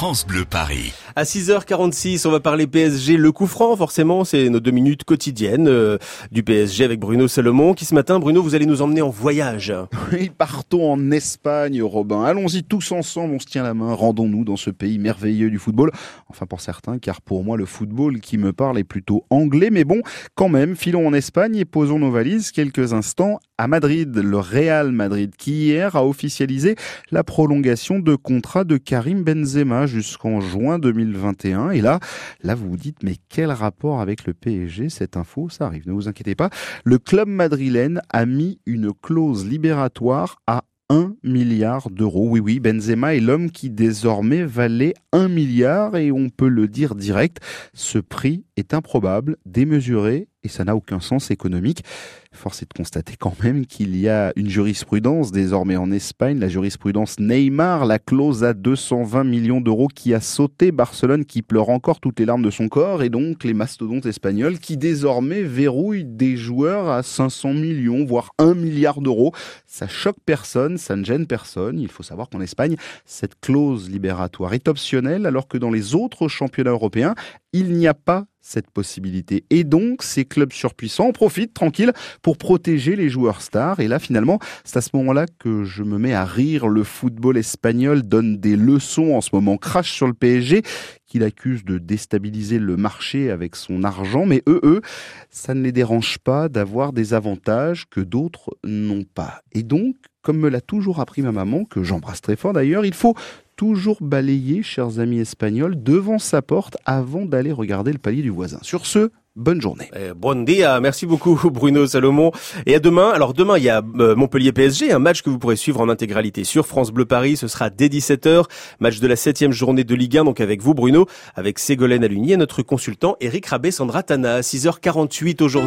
France Bleu Paris. À 6h46, on va parler PSG. Le coup franc, forcément, c'est nos 2 minutes quotidiennes du PSG avec Bruno Salomon. Qui ce matin, Bruno, vous allez nous emmener en voyage. Oui, partons en Espagne, Robin. Allons-y tous ensemble, on se tient la main. Rendons-nous dans ce pays merveilleux du football. Enfin, pour certains, car pour moi, le football qui me parle est plutôt anglais. Mais bon, quand même, filons en Espagne et posons nos valises quelques instants à Madrid. Le Real Madrid qui hier a officialisé la prolongation de contrat de Karim Benzema jusqu'en juin 2021. Et là, vous vous dites, mais quel rapport avec le PSG? Cette info, ça arrive, ne vous inquiétez pas. Le club madrilène a mis une clause libératoire à 1 milliard d'euros. Oui, Benzema est l'homme qui désormais valait 1 milliard et on peut le dire direct, ce prix est improbable, démesuré et ça n'a aucun sens économique. Force est de constater quand même qu'il y a une jurisprudence désormais en Espagne, la jurisprudence Neymar, la clause à 220 millions d'euros qui a sauté Barcelone, qui pleure encore toutes les larmes de son corps, et donc les mastodontes espagnols qui désormais verrouillent des joueurs à 500 millions, voire 1 milliard d'euros. Ça choque personne, ça ne gêne personne. Il faut savoir qu'en Espagne, cette clause libératoire est optionnelle, alors que dans les autres championnats européens, il n'y a pas cette possibilité. Et donc, ces clubs surpuissants en profitent, tranquille, pour protéger les joueurs stars. Et là, finalement, c'est à ce moment-là que je me mets à rire. Le football espagnol donne des leçons en ce moment, crache sur le PSG, qu'il accuse de déstabiliser le marché avec son argent. Mais eux, ça ne les dérange pas d'avoir des avantages que d'autres n'ont pas. Et donc, comme me l'a toujours appris ma maman, que j'embrasse très fort d'ailleurs, il faut toujours balayer, chers amis espagnols, devant sa porte avant d'aller regarder le palier du voisin. Sur ce, bonne journée. Bon dia, merci beaucoup Bruno Salomon. Et à demain. Alors demain, il y a Montpellier PSG, un match que vous pourrez suivre en intégralité sur France Bleu Paris. Ce sera dès 17h, match de la 7e journée de Ligue 1, donc avec vous Bruno, avec Ségolène Aluni et notre consultant Eric Rabé-Sandratana. 6h48 aujourd'hui.